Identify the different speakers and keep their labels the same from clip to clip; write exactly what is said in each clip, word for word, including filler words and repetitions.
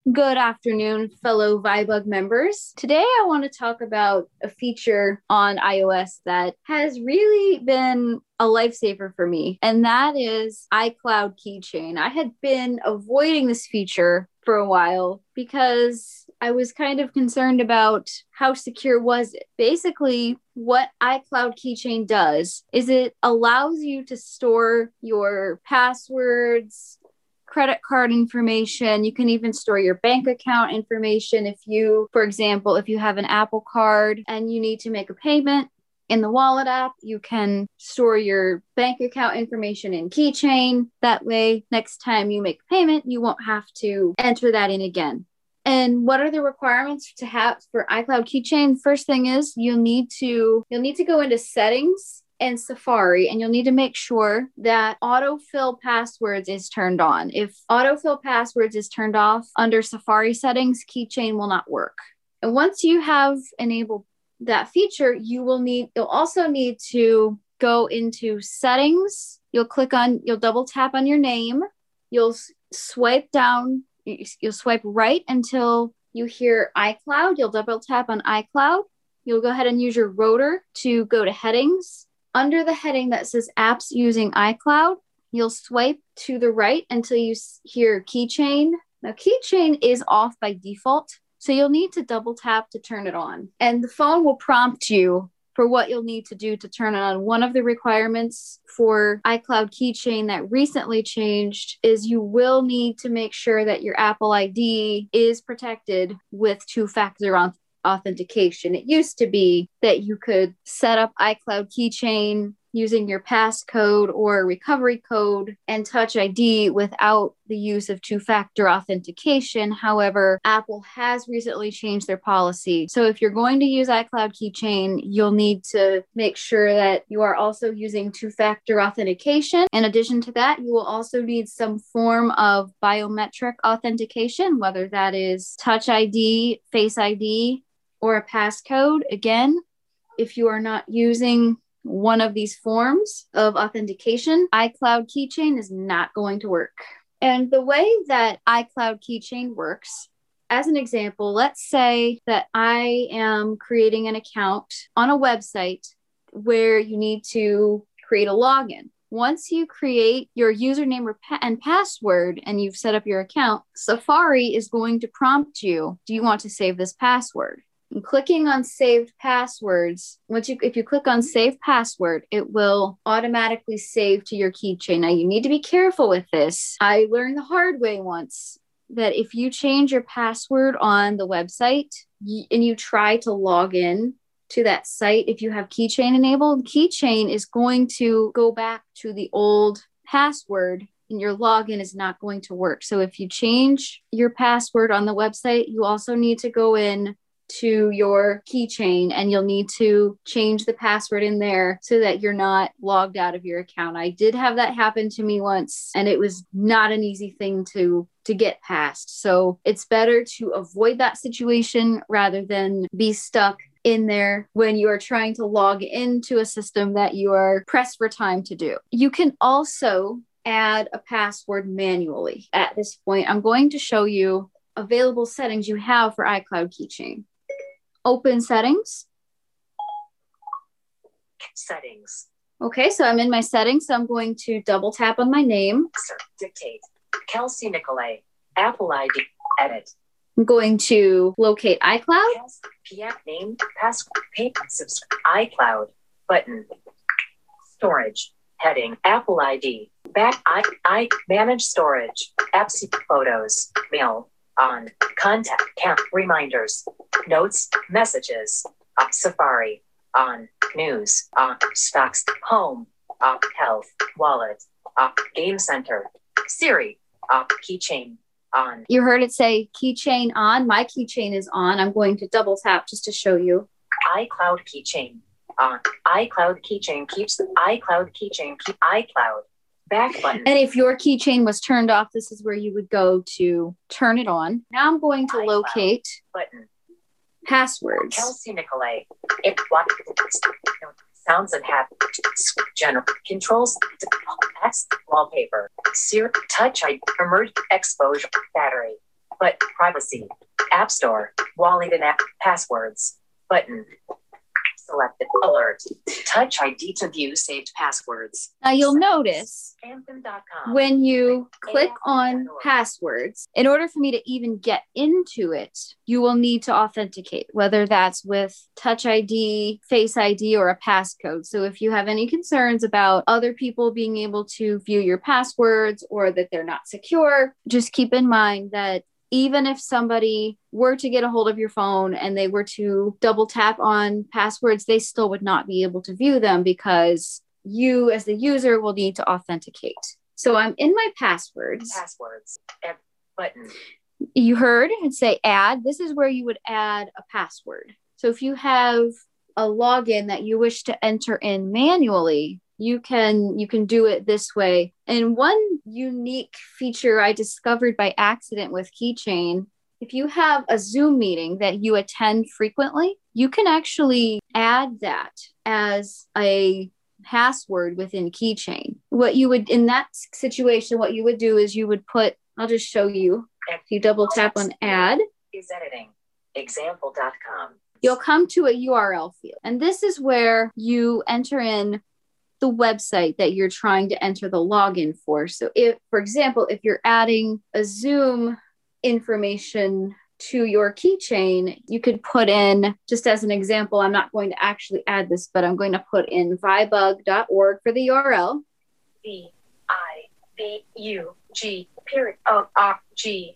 Speaker 1: Good afternoon, fellow Vibug members. Today I want to talk about a feature on iOS that has really been a lifesaver for me, and that is iCloud Keychain. I had been avoiding this feature for a while because I was kind of concerned about how secure was it. Basically, what iCloud Keychain does is it allows you to store your passwords, credit card information. You can even store your bank account information. If you, for example, if you have an Apple card and you need to make a payment in the Wallet app, you can store your bank account information in Keychain. That way, next time you make a payment, you won't have to enter that in again. And what are the requirements to have for iCloud Keychain? First thing is you'll need to you'll need to go into settings and Safari, and you'll need to make sure that autofill passwords is turned on. If autofill passwords is turned off under Safari settings, Keychain will not work. And once you have enabled that feature, you will need, you'll also need to go into settings. You'll click on, you'll double tap on your name. You'll swipe down, you'll swipe right until you hear iCloud. You'll double tap on iCloud. You'll go ahead and use your rotor to go to headings. Under the heading that says apps using iCloud, you'll swipe to the right until you hear Keychain. Now, Keychain is off by default, so you'll need to double tap to turn it on. And the phone will prompt you for what you'll need to do to turn it on. One of the requirements for iCloud Keychain that recently changed is you will need to make sure that your Apple I D is protected with two-factor authentication. authentication. It used to be that you could set up iCloud Keychain using your passcode or recovery code and Touch I D without the use of two-factor authentication. However, Apple has recently changed their policy. So if you're going to use iCloud Keychain, you'll need to make sure that you are also using two-factor authentication. In addition to that, you will also need some form of biometric authentication, whether that is Touch I D, Face I D, or a passcode. Again, if you are not using one of these forms of authentication, iCloud Keychain is not going to work. And the way that iCloud Keychain works, as an example, let's say that I am creating an account on a website where you need to create a login. Once you create your username and password and you've set up your account, Safari is going to prompt you, do you want to save this password? And clicking on saved passwords, once you if you click on save password, it will automatically save to your Keychain. Now, you need to be careful with this. I learned the hard way once that if you change your password on the website y- and you try to log in to that site, if you have Keychain enabled, Keychain is going to go back to the old password and your login is not going to work. So if you change your password on the website, you also need to go in to your Keychain and you'll need to change the password in there so that you're not logged out of your account. I did have that happen to me once, and it was not an easy thing to to get past. So it's better to avoid that situation rather than be stuck in there when you are trying to log into a system that you are pressed for time to do. You can also add a password manually. At this point, I'm going to show you available settings you have for iCloud Keychain. Open settings.
Speaker 2: Settings.
Speaker 1: Okay, so I'm in my settings, so I'm going to double tap on my name.
Speaker 2: Dictate. Kelsey Nicolay. Apple I D. Edit.
Speaker 1: I'm going to locate iCloud.
Speaker 2: Kelsey, P F name, password, pay, subscribe, iCloud, button, storage, heading, Apple I D, back, I, I, manage storage, apps, photos, mail, on, contact, count, reminders, notes, messages, up, Safari, on, news, on, stocks, home, up, health, wallet, up, game center, Siri, up, Keychain, on.
Speaker 1: You heard it say Keychain on. My Keychain is on. I'm going to double tap just to show you.
Speaker 2: iCloud Keychain, on, iCloud Keychain keeps, iCloud Keychain, keep, iCloud. Back button.
Speaker 1: And if your Keychain was turned off, this is where you would go to turn it on. Now I'm going to locate
Speaker 2: button.
Speaker 1: Passwords.
Speaker 2: Kelsey Nicolay. It what sounds and habits. General controls. Text wallpaper. Siri touch I emerge exposure battery. But privacy. App Store. Wallet and app passwords. Button. Selected. Alert. Touch I D to view saved passwords.
Speaker 1: Now you'll notice
Speaker 2: Anthem dot com.
Speaker 1: when you click on passwords, in order for me to even get into it, you will need to authenticate, whether that's with Touch I D, Face I D, or a passcode. So if you have any concerns about other people being able to view your passwords or that they're not secure, just keep in mind that even if somebody were to get a hold of your phone and they were to double tap on passwords, they still would not be able to view them because you as the user will need to authenticate. So I'm in my passwords.
Speaker 2: Passwords. Add button.
Speaker 1: You heard it say add. This is where you would add a password. So if you have a login that you wish to enter in manually, you can you can do it this way. And one unique feature I discovered by accident with Keychain, if you have a Zoom meeting that you attend frequently, you can actually add that as a password within Keychain. What you would, in that situation, what you would do is you would put, I'll just show you. If you double tap on add,
Speaker 2: Is editing. Example dot com.
Speaker 1: you'll come to a U R L field. And this is where you enter in the website that you're trying to enter the login for. So if, for example, if you're adding a Zoom information to your Keychain, you could put in, just as an example, I'm not going to actually add this, but I'm going to put in vibug dot org for the U R L.
Speaker 2: V I B U G period O R G.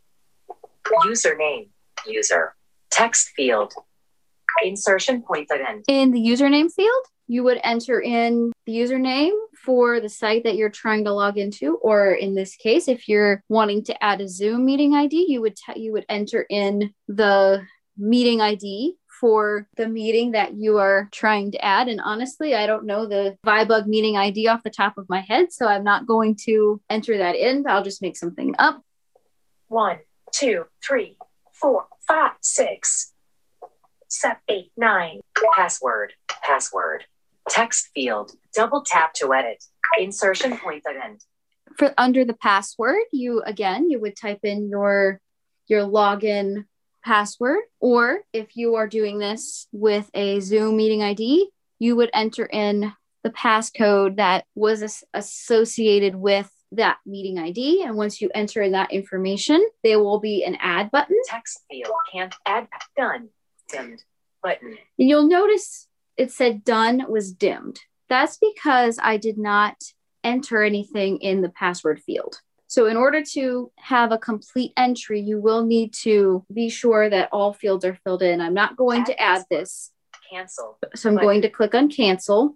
Speaker 2: Username. User. Text field. Insertion point button.
Speaker 1: In the username field, you would enter in the username for the site that you're trying to log into, or in this case, if you're wanting to add a Zoom meeting I D, you would t- you would enter in the meeting I D for the meeting that you are trying to add. And honestly, I don't know the Vibug meeting I D off the top of my head, so I'm not going to enter that in. I'll just make something up.
Speaker 2: One, two, three, four, five, six, seven, eight, nine. Password. Password. Text field. Double tap to edit. Insertion point button.
Speaker 1: For under the password, you again you would type in your your login password, or if you are doing this with a Zoom meeting I D, you would enter in the passcode that was as- associated with that meeting I D. And once you enter in that information, there will be an add button.
Speaker 2: Text field. Can't add. Done. Dimmed. Button.
Speaker 1: And you'll notice it said done was dimmed. That's because I did not enter anything in the password field. So in order to have a complete entry, you will need to be sure that all fields are filled in. I'm not going
Speaker 2: Add
Speaker 1: to add
Speaker 2: password.
Speaker 1: this.
Speaker 2: Cancel.
Speaker 1: So I'm
Speaker 2: Button.
Speaker 1: going to click on cancel.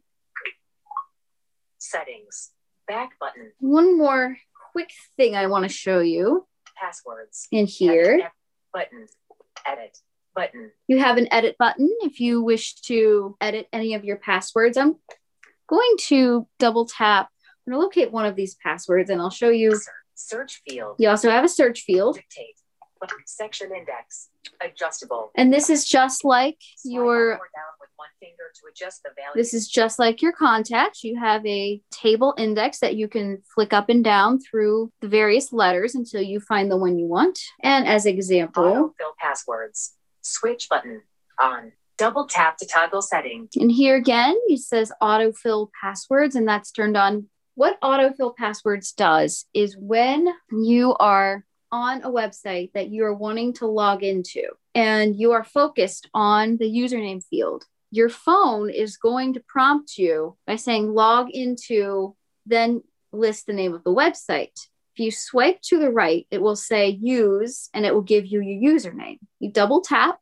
Speaker 2: Settings. Back button.
Speaker 1: One more quick thing I want to show you
Speaker 2: Passwords.
Speaker 1: in here.
Speaker 2: Edit. Button. Edit. Button.
Speaker 1: You have an edit button if you wish to edit any of your passwords. I'm going to double tap. I'm going to locate one of these passwords and I'll show you.
Speaker 2: Search, search field.
Speaker 1: You also have a search field.
Speaker 2: Dictate. Button. Section index. Adjustable.
Speaker 1: And this is just like
Speaker 2: Slide
Speaker 1: your
Speaker 2: up or down with one finger to adjust the value.
Speaker 1: This is just like your contacts. You have a table index that you can flick up and down through the various letters until you find the one you want. And as example,
Speaker 2: Autofill passwords. Switch button. On. Double tap to toggle setting.
Speaker 1: and here again, it says autofill passwords, and that's turned on. What autofill passwords does is when you are on a website that you are wanting to log into and you are focused on the username field, your phone is going to prompt you by saying log into, then list the name of the website. If you swipe to the right, it will say use and it will give you your username. You double tap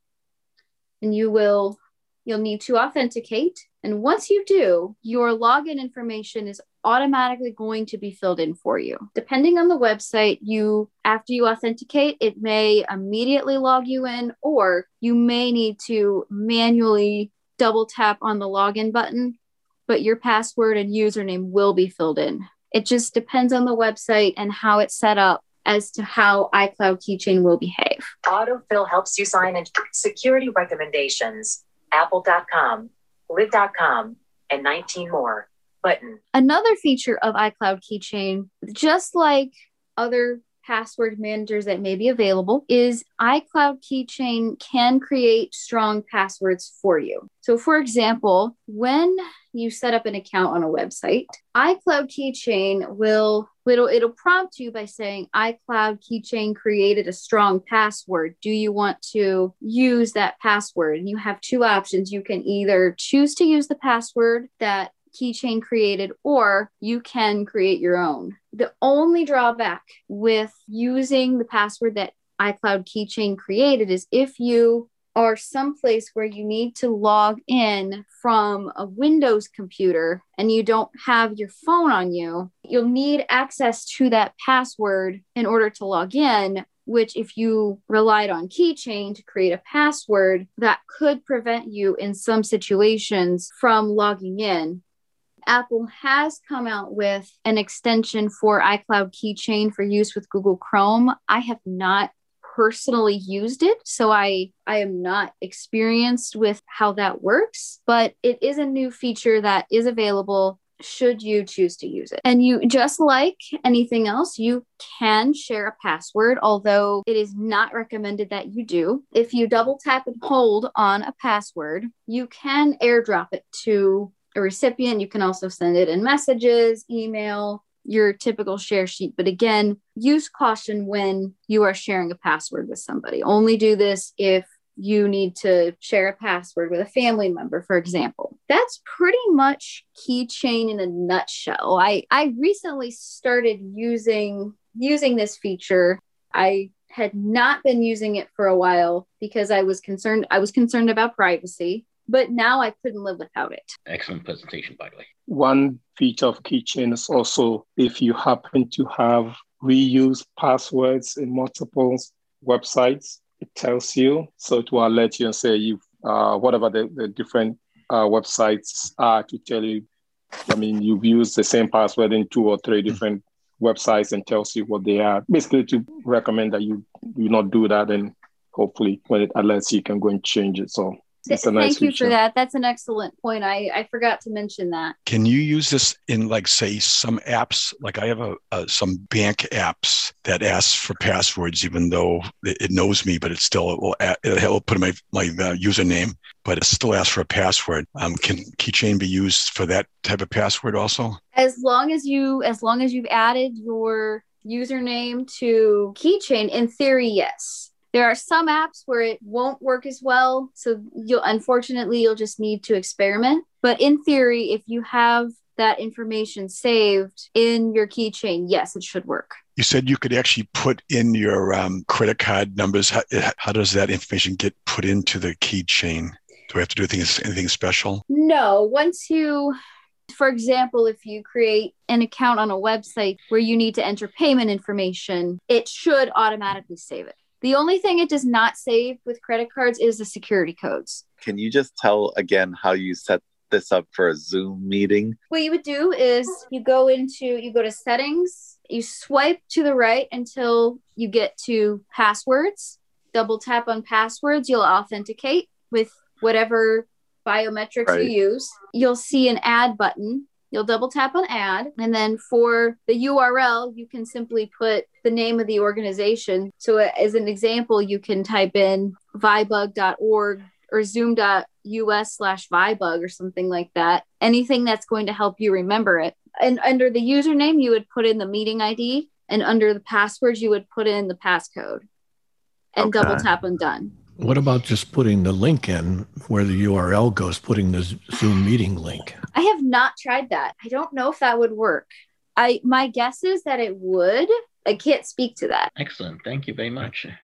Speaker 1: and you will you'll need to authenticate. And once you do, your login information is automatically going to be filled in for you. Depending on the website, you after you authenticate, it may immediately log you in, or you may need to manually double tap on the login button, but your password and username will be filled in. It just depends on the website and how it's set up as to how iCloud Keychain will behave.
Speaker 2: Autofill helps you sign in. Security recommendations. Apple dot com. Live dot com. And nineteen more. Button.
Speaker 1: Another feature of iCloud Keychain, just like other password managers that may be available is iCloud Keychain can create strong passwords for you. So for example, when you set up an account on a website, iCloud Keychain will it'll, it'll prompt you by saying iCloud Keychain created a strong password. Do you want to use that password? And you have two options. You can either choose to use the password that Keychain created, or you can create your own. The only drawback with using the password that iCloud Keychain created is if you are someplace where you need to log in from a Windows computer and you don't have your phone on you, you'll need access to that password in order to log in, which if you relied on Keychain to create a password, that could prevent you in some situations from logging in. Apple has come out with an extension for iCloud Keychain for use with Google Chrome. I have not personally used it, so I, I am not experienced with how that works, but it is a new feature that is available should you choose to use it. And you, just like anything else, you can share a password, although it is not recommended that you do. If you double tap and hold on a password, you can airdrop it to a recipient. You can also send it in messages, email, your typical share sheet. But again, use caution when you are sharing a password with somebody. Only do this if you need to share a password with a family member, for example. That's pretty much Keychain in a nutshell. I, I recently started using, using this feature. I had not been using it for a while because I was concerned, I was concerned about privacy. But now I couldn't live without it.
Speaker 3: Excellent presentation, by the way.
Speaker 4: One feature of Keychain is also if you happen to have reused passwords in multiple websites, it tells you. So it will alert you and say you uh, whatever the, the different uh, websites are to tell you. I mean, you've used the same password in two or three different mm-hmm. websites and tells you what they are. Basically to recommend that you do not do that, and hopefully when it alerts you, you can go and change it. So It's a nice
Speaker 1: Thank you
Speaker 4: feature.
Speaker 1: for that. That's an excellent point. I, I forgot to mention that.
Speaker 5: Can you use this in, like, say, some apps? Like I have a, a some bank apps that asks for passwords, even though it, it knows me, but it still it will, it will put in my, my uh, username, but it still asks for a password. Um, can Keychain be used for that type of password also?
Speaker 1: As long as you, as long as you've added your username to Keychain, in theory, yes. There are some apps where it won't work as well. So you'll, unfortunately, you'll just need to experiment. But in theory, if you have that information saved in your Keychain, yes, it should work.
Speaker 5: You said you could actually put in your um, credit card numbers. How, how does that information get put into the Keychain? Do we have to do anything, anything special?
Speaker 1: No. Once you, for example, if you create an account on a website where you need to enter payment information, it should automatically save it. The only thing it does not save with credit cards is the security codes.
Speaker 6: Can you just tell again how you set this up for a Zoom meeting?
Speaker 1: What you would do is you go into, you go to settings, you swipe to the right until you get to passwords, double tap on passwords, you'll authenticate with whatever biometrics
Speaker 6: Right.
Speaker 1: you use. You'll see an add button. You'll double tap on add. And then for the U R L, you can simply put the name of the organization. So as an example, you can type in vibug dot org or zoom.us slash vibug or something like that. Anything that's going to help you remember it. And under the username, you would put in the meeting I D. And under the passwords, you would put in the passcode. And
Speaker 6: Okay.
Speaker 1: double tap on done.
Speaker 7: What about just putting the link in where the U R L goes, putting the Zoom meeting link?
Speaker 1: I have not tried that. I don't know if that would work. I my guess is that it would. I can't speak to that.
Speaker 3: Excellent. Thank you very much.